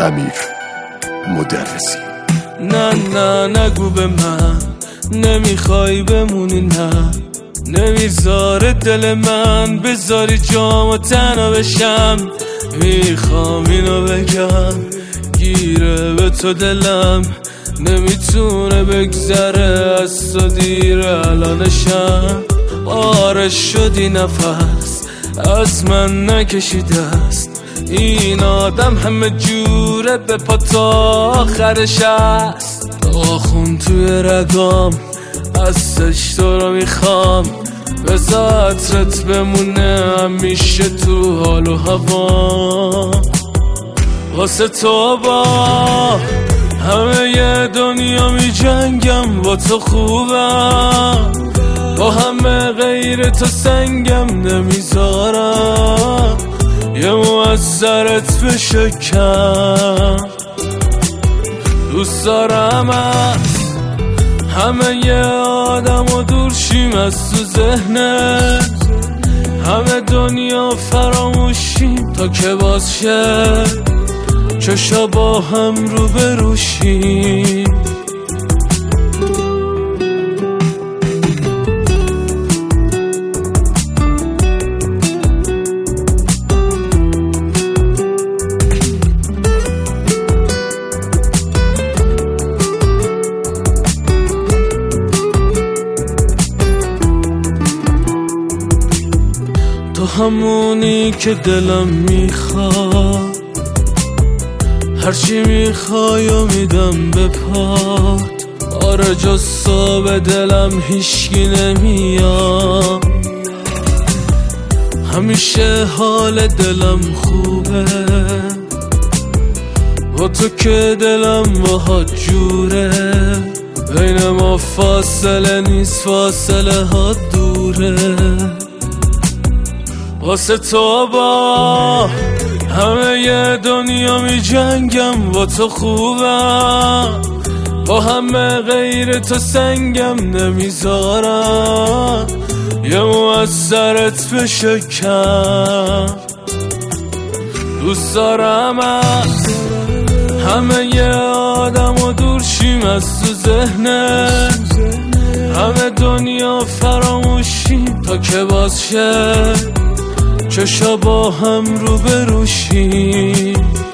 امیر مدرسی. نه نگو به من نمیخوای بمونی، نه نمیذاره دل من بذاری جام و تنها بشم. میخوام اینو بگم گیره به تو دلم، نمیتونه بگذره از تو دیر الانشم. آره شدی نفس از من نکشیده است، این آدم همه جوره به پا تا آخرش است. آخون توی رگام ازش تو رو میخوام، بذار عطرت بمونه همیشه تو حال و هوا. واسه تو با همه ی دنیا می جنگم، با تو خوبم، با همه غیر تو سنگم نمیذارم یه مو از سرت بشکم. دوست دارم از همه ی آدم و دور شیم از تو ذهنت، همه دنیا فراموشیم تا که باز شه چشا با هم رو بروشیم. تو همونی که دلم میخواد، هرچی میخوای و میدم به پات. آره جز تو به دلم هیچکی نمیاد، همیشه حال دلم خوبه با تو که دلم باهات جوره. بین ما فاصله نیست، فاصله ها دوره. واسه تو با همه ی دنیا می جنگم، با تو خوبم، با همه غیر تو سنگم نمیذارم یه مو از سرت بشکم. دوست دارم از همه ی آدم و دور شیم از تو ذهنت، همه دنیا فراموشیم تا که باز شه چشا با هم رو بروشیم.